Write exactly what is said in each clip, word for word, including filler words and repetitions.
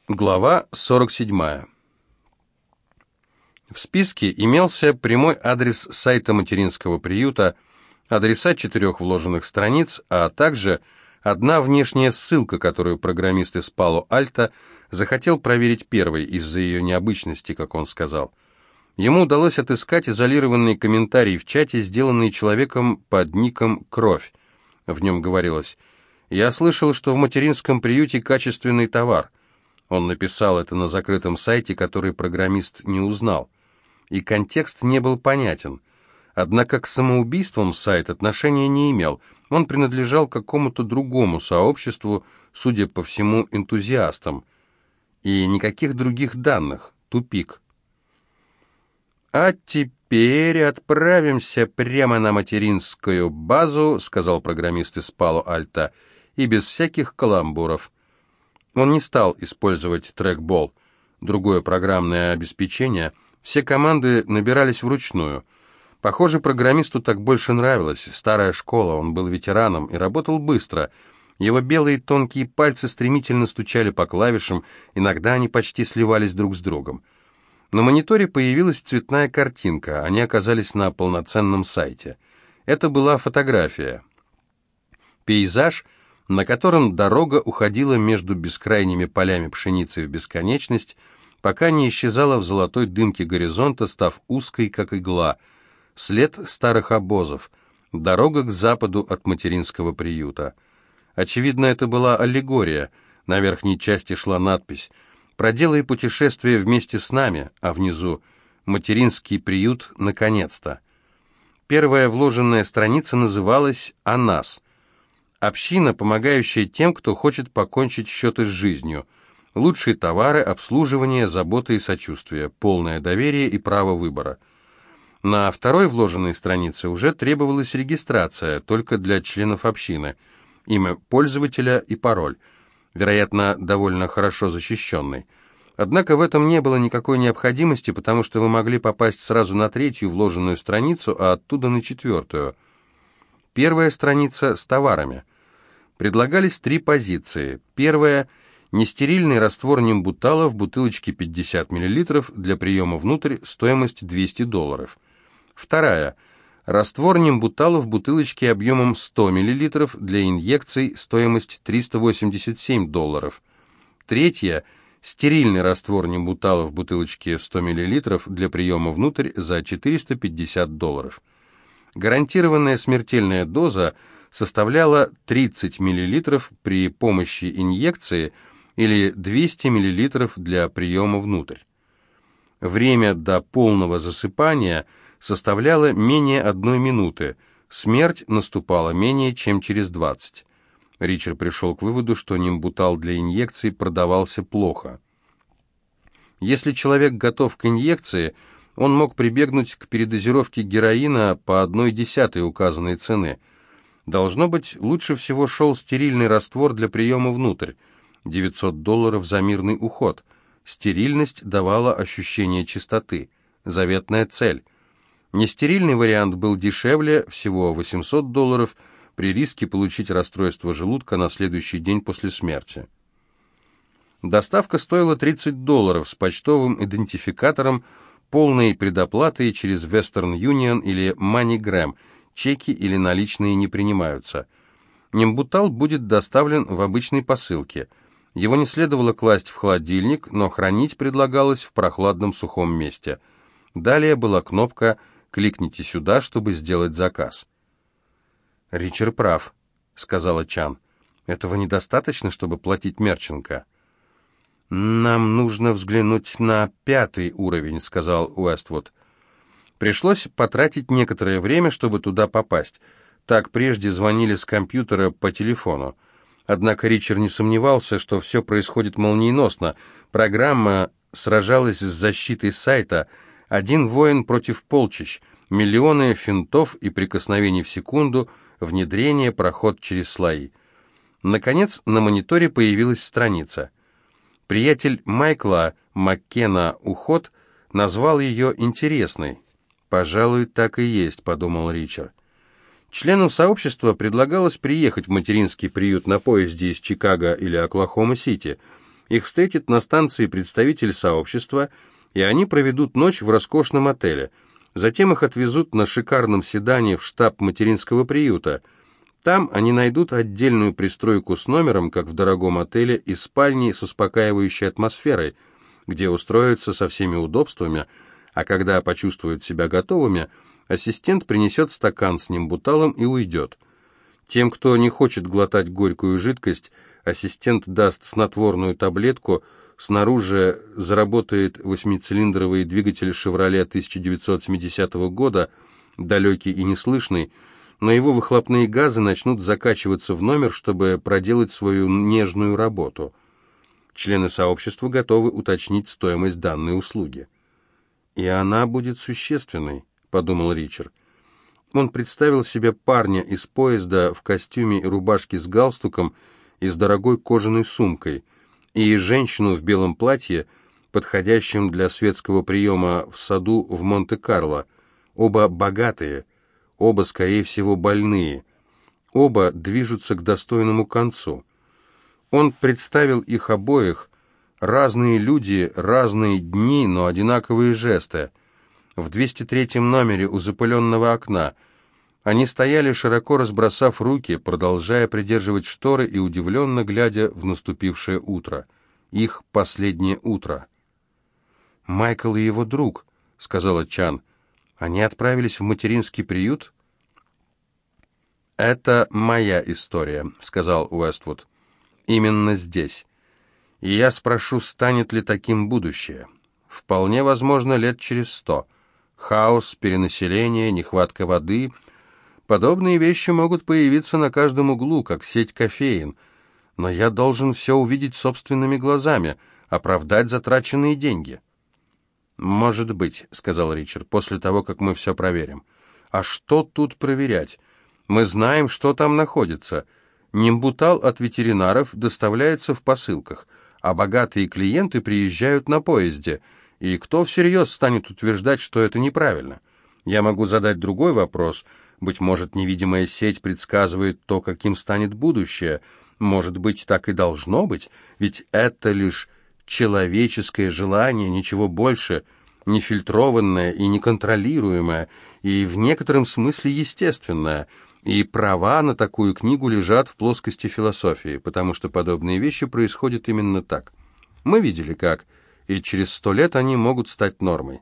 Глава сорок седьмая. В списке имелся прямой адрес сайта материнского приюта, адреса четырех вложенных страниц, а также одна внешняя ссылка, которую программист из Пало-Альто захотел проверить первой из-за ее необычности, как он сказал. Ему удалось отыскать изолированный комментарий в чате, сделанный человеком под ником «Кровь». В нем говорилось: «Я слышал, что в материнском приюте качественный товар». Он написал это на закрытом сайте, который программист не узнал. И контекст не был понятен. Однако к самоубийствам сайт отношения не имел. Он принадлежал какому-то другому сообществу, судя по всему, энтузиастам. И никаких других данных. Тупик. «А теперь отправимся прямо на материнскую базу», — сказал программист из Пало-Альто, — «и без всяких каламбуров». Он не стал использовать трекбол, другое программное обеспечение. Все команды набирались вручную. Похоже, программисту так больше нравилось. Старая школа, он был ветераном и работал быстро. Его белые тонкие пальцы стремительно стучали по клавишам, иногда они почти сливались друг с другом. На мониторе появилась цветная картинка, они оказались на полноценном сайте. Это была фотография. Пейзаж, на котором дорога уходила между бескрайними полями пшеницы в бесконечность, пока не исчезала в золотой дымке горизонта, став узкой, как игла. След старых обозов, дорога к западу от материнского приюта. Очевидно, это была аллегория. На верхней части шла надпись: «Проделай путешествие вместе с нами», а внизу: «Материнский приют, наконец-то». Первая вложенная страница называлась «О нас». Община, помогающая тем, кто хочет покончить счеты с жизнью. Лучшие товары, обслуживание, забота и сочувствие, полное доверие и право выбора. На второй вложенной странице уже требовалась регистрация, только для членов общины. Имя пользователя и пароль, вероятно, довольно хорошо защищенный. Однако в этом не было никакой необходимости, потому что вы могли попасть сразу на третью вложенную страницу, а оттуда на четвертую. Первая страница с товарами. Предлагались три позиции. Первая – нестерильный раствор нимбутала в бутылочке пятьдесят миллилитров для приема внутрь, стоимость двести долларов. Вторая – раствор нимбутала в бутылочке объемом сто миллилитров для инъекций, стоимость триста восемьдесят семь долларов. Третья – стерильный раствор нимбутала в бутылочке сто миллилитров для приема внутрь за четыреста пятьдесят долларов. Гарантированная смертельная доза составляла тридцать миллилитров при помощи инъекции или двести миллилитров для приема внутрь. Время до полного засыпания составляло менее одной минуты, смерть наступала менее чем через двадцать. Ричард пришел к выводу, что нимбутал для инъекции продавался плохо. Если человек готов к инъекции, он мог прибегнуть к передозировке героина по одной десятой указанной цены. Должно быть, лучше всего шел стерильный раствор для приема внутрь. девятьсот долларов за мирный уход. Стерильность давала ощущение чистоты. Заветная цель. Нестерильный вариант был дешевле, всего восемьсот долларов, при риске получить расстройство желудка на следующий день после смерти. Доставка стоила тридцать долларов с почтовым идентификатором, полной предоплатой через Western Union или MoneyGram. Чеки или наличные не принимаются. Нимбутал будет доставлен в обычной посылке. Его не следовало класть в холодильник, но хранить предлагалось в прохладном сухом месте. Далее была кнопка «Кликните сюда, чтобы сделать заказ». «Ричард прав», — сказала Чан. «Этого недостаточно, чтобы платить Мерченко». «Нам нужно взглянуть на пятый уровень», — сказал Уэствуд. Пришлось потратить некоторое время, чтобы туда попасть. Так прежде звонили с компьютера по телефону. Однако Ричард не сомневался, что все происходит молниеносно. Программа сражалась с защитой сайта. Один воин против полчищ. Миллионы финтов и прикосновений в секунду, внедрение, проход через слои. Наконец, на мониторе появилась страница. Приятель Майкла, Маккена Уход, назвал ее интересной. «Пожалуй, так и есть», — подумал Ричард. Членам сообщества предлагалось приехать в материнский приют на поезде из Чикаго или Оклахома-Сити. Их встретит на станции представитель сообщества, и они проведут ночь в роскошном отеле. Затем их отвезут на шикарном седане в штаб материнского приюта. Там они найдут отдельную пристройку с номером, как в дорогом отеле, и спальней с успокаивающей атмосферой, где устроятся со всеми удобствами, а когда почувствуют себя готовыми, ассистент принесет стакан с нимбуталом и уйдет. Тем, кто не хочет глотать горькую жидкость, ассистент даст снотворную таблетку, снаружи заработает восьмицилиндровый двигатель «Шевроле» тысяча девятьсот семидесятого года, далекий и неслышный, но его выхлопные газы начнут закачиваться в номер, чтобы проделать свою нежную работу. Члены сообщества готовы уточнить стоимость данной услуги. «И она будет существенной», — подумал Ричард. Он представил себе парня из поезда в костюме и рубашке с галстуком и с дорогой кожаной сумкой, и женщину в белом платье, подходящем для светского приема в саду в Монте-Карло. Оба богатые, оба, скорее всего, больные, оба движутся к достойному концу. Он представил их обоих, разные люди, разные дни, но одинаковые жесты. В двести третьем номере у запыленного окна они стояли, широко разбросав руки, продолжая придерживать шторы и удивленно глядя в наступившее утро. Их последнее утро. «Майкл и его друг», — сказала Чан. «Они отправились в материнский приют?» «Это моя история», — сказал Уэствуд. «Именно здесь. И я спрошу, станет ли таким будущее. Вполне возможно, лет через сто. Хаос, перенаселение, нехватка воды. Подобные вещи могут появиться на каждом углу, как сеть кофеин. Но я должен все увидеть собственными глазами, оправдать затраченные деньги». «Может быть», — сказал Ричард, — «после того, как мы все проверим». «А что тут проверять? Мы знаем, что там находится. Нимбутал от ветеринаров доставляется в посылках, а богатые клиенты приезжают на поезде. И кто всерьез станет утверждать, что это неправильно? Я могу задать другой вопрос. Быть может, невидимая сеть предсказывает то, каким станет будущее. Может быть, так и должно быть, ведь это лишь человеческое желание, ничего больше, нефильтрованное и неконтролируемое, и в некотором смысле естественное. И права на такую книгу лежат в плоскости философии, потому что подобные вещи происходят именно так. Мы видели как, и через сто лет они могут стать нормой.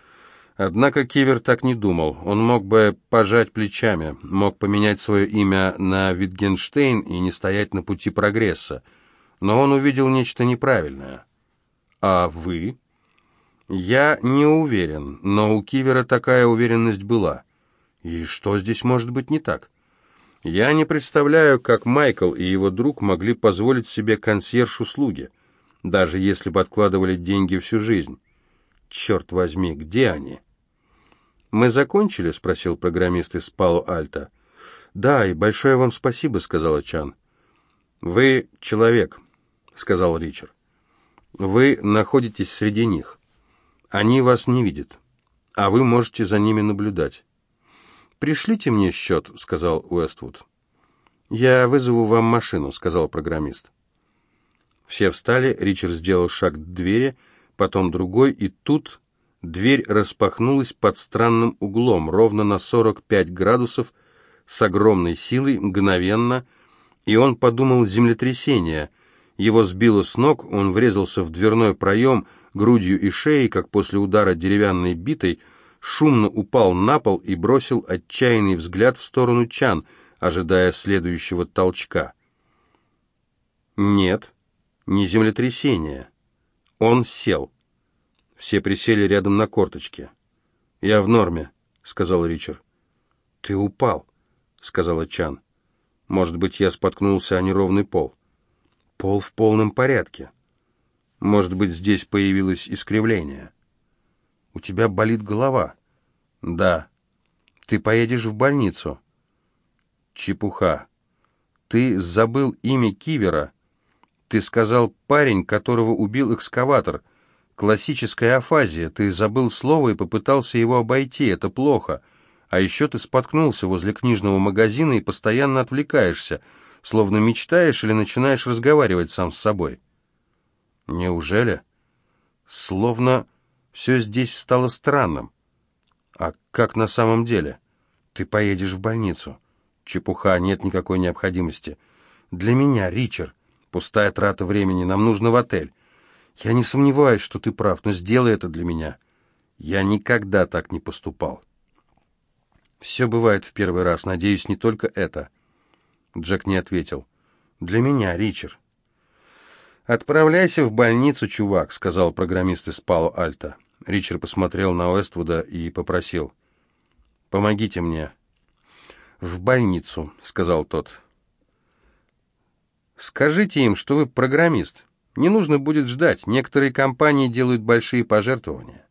Однако Кивер так не думал. Он мог бы пожать плечами, мог поменять свое имя на Витгенштейн и не стоять на пути прогресса. Но он увидел нечто неправильное. «А вы?» «Я не уверен, но у Кивера такая уверенность была. И что здесь может быть не так? Я не представляю, как Майкл и его друг могли позволить себе консьерж-услуги, даже если бы откладывали деньги всю жизнь. Черт возьми, где они?» «Мы закончили?» — спросил программист из Пало-Альто. «Да, и большое вам спасибо», — сказала Чан. «Вы человек», — сказал Ричард. «Вы находитесь среди них. Они вас не видят, а вы можете за ними наблюдать». «Пришлите мне счет», — сказал Уэствуд. «Я вызову вам машину», — сказал программист. Все встали, Ричард сделал шаг к двери, потом другой, и тут дверь распахнулась под странным углом, ровно на сорок пять градусов, с огромной силой, мгновенно, и он подумал землетрясение. Его сбило с ног, он врезался в дверной проем грудью и шеей, как после удара деревянной битой, шумно упал на пол и бросил отчаянный взгляд в сторону Чан, ожидая следующего толчка. Нет, не землетрясение. Он сел. Все присели рядом на корточки. «Я в норме», — сказал Ричард. «Ты упал», — сказала Чан. «Может быть, я споткнулся о неровный пол». «Пол в полном порядке. Может быть, здесь появилось искривление». «У тебя болит голова?» «Да». «Ты поедешь в больницу?» «Чепуха. Ты забыл имя Кивера. Ты сказал «парень, которого убил экскаватор». Классическая афазия. Ты забыл слово и попытался его обойти. Это плохо. А еще ты споткнулся возле книжного магазина и постоянно отвлекаешься, словно мечтаешь или начинаешь разговаривать сам с собой». Неужели? Словно все здесь стало странным. А как на самом деле? Ты поедешь в больницу. Чепуха, нет никакой необходимости. Для меня, Ричард, пустая трата времени, нам нужно в отель. Я не сомневаюсь, что ты прав, но сделай это для меня. Я никогда так не поступал. Все бывает в первый раз, надеюсь, не только это. Джек не ответил. Для меня, Ричард. «Отправляйся в больницу, чувак», — сказал программист из Пало-Альто. Ричард посмотрел на Уэствуда и попросил. «Помогите мне». «В больницу», — сказал тот. «Скажите им, что вы программист. Не нужно будет ждать. Некоторые компании делают большие пожертвования».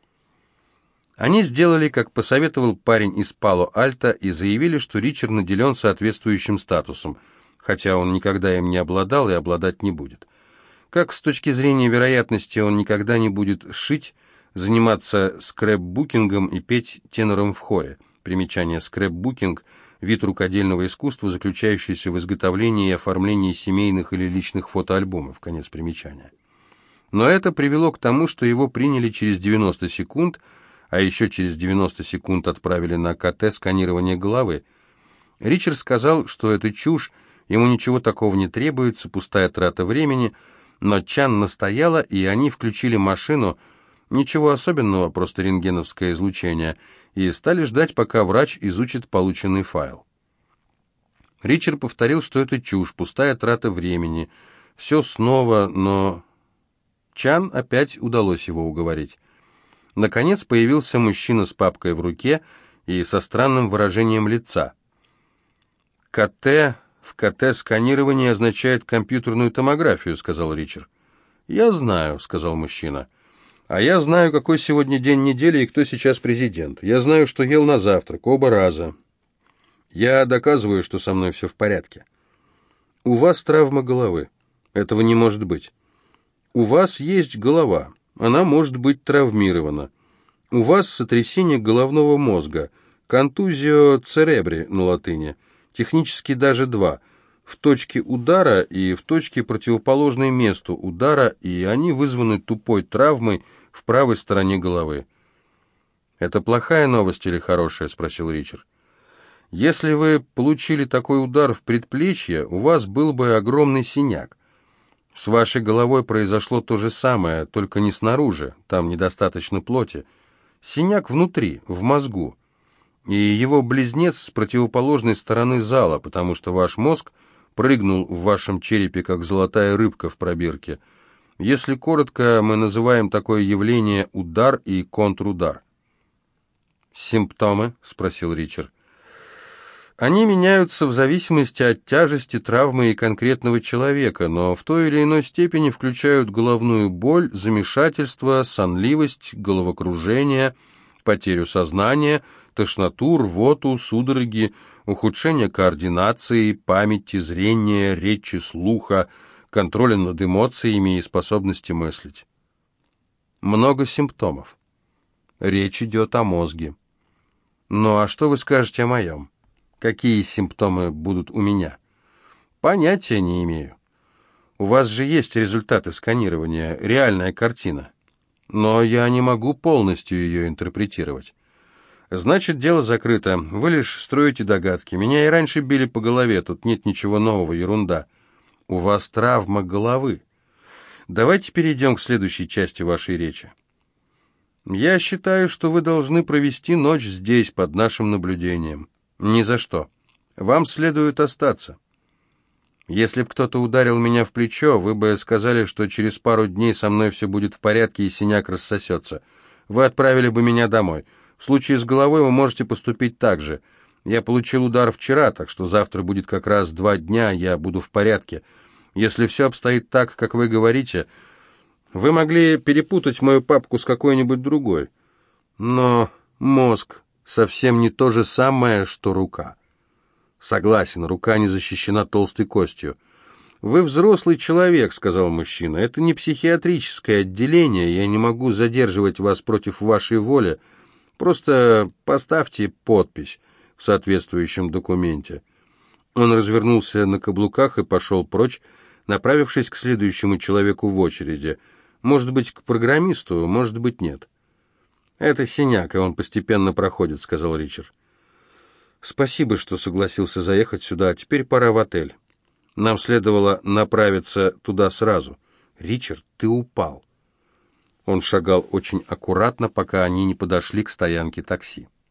Они сделали, как посоветовал парень из Пало-Альто, и заявили, что Ричард наделен соответствующим статусом, хотя он никогда им не обладал и обладать не будет. Как с точки зрения вероятности он никогда не будет шить, заниматься скрэпбукингом и петь тенором в хоре. Примечание: скрэпбукинг – вид рукодельного искусства, заключающийся в изготовлении и оформлении семейных или личных фотоальбомов. Конец примечания. Но это привело к тому, что его приняли через девяносто секунд, а еще через девяносто секунд отправили на ка тэ-сканирование головы. Ричард сказал, что это чушь, ему ничего такого не требуется, пустая трата времени, но Чан настояла, и они включили машину, ничего особенного, просто рентгеновское излучение, и стали ждать, пока врач изучит полученный файл. Ричард повторил, что это чушь, пустая трата времени, все снова, но Чан опять удалось его уговорить. Наконец появился мужчина с папкой в руке и со странным выражением лица. ка тэ в ка тэ-сканировании означает компьютерную томографию, сказал Ричард. Я знаю, сказал мужчина. А я знаю, какой сегодня день недели и кто сейчас президент. Я знаю, что ел на завтрак оба раза. Я доказываю, что со мной все в порядке. У вас травма головы. Этого не может быть. У вас есть голова. Она может быть травмирована. У вас сотрясение головного мозга, контузио церебри на латыни, технически даже два, в точке удара и в точке, противоположной месту удара, и они вызваны тупой травмой в правой стороне головы. «Это плохая новость или хорошая?» — спросил Ричард. «Если вы получили такой удар в предплечье, у вас был бы огромный синяк. С вашей головой произошло то же самое, только не снаружи, там недостаточно плоти. Синяк внутри, в мозгу. И его близнец с противоположной стороны зала, потому что ваш мозг прыгнул в вашем черепе, как золотая рыбка в пробирке. Если коротко, мы называем такое явление удар и контрудар». «Симптомы?» — спросил Ричард. Они меняются в зависимости от тяжести травмы и конкретного человека, но в той или иной степени включают головную боль, замешательство, сонливость, головокружение, потерю сознания, тошноту, рвоту, судороги, ухудшение координации, памяти, зрения, речи, слуха, контроля над эмоциями и способности мыслить. Много симптомов. Речь идет о мозге. Ну а что вы скажете о моем? Какие симптомы будут у меня? Понятия не имею. У вас же есть результаты сканирования, реальная картина. Но я не могу полностью ее интерпретировать. Значит, дело закрыто. Вы лишь строите догадки. Меня и раньше били по голове, тут нет ничего нового, ерунда. У вас травма головы. Давайте перейдем к следующей части вашей речи. Я считаю, что вы должны провести ночь здесь, под нашим наблюдением. Ни за что. Вам следует остаться. Если б кто-то ударил меня в плечо, вы бы сказали, что через пару дней со мной все будет в порядке и синяк рассосется. Вы отправили бы меня домой. В случае с головой вы можете поступить так же. Я получил удар вчера, так что завтра будет как раз два дня, я буду в порядке. Если все обстоит так, как вы говорите, вы могли перепутать мою папку с какой-нибудь другой. Но мозг совсем не то же самое, что рука. Согласен, рука не защищена толстой костью. Вы взрослый человек, сказал мужчина. Это не психиатрическое отделение, я не могу задерживать вас против вашей воли. Просто поставьте подпись в соответствующем документе. Он развернулся на каблуках и пошел прочь, направившись к следующему человеку в очереди. Может быть, к программисту, может быть, нет. «Это синяк, и он постепенно проходит», — сказал Ричард. «Спасибо, что согласился заехать сюда, а теперь пора в отель. Нам следовало направиться туда сразу. Ричард, ты упал». Он шагал очень аккуратно, пока они не подошли к стоянке такси.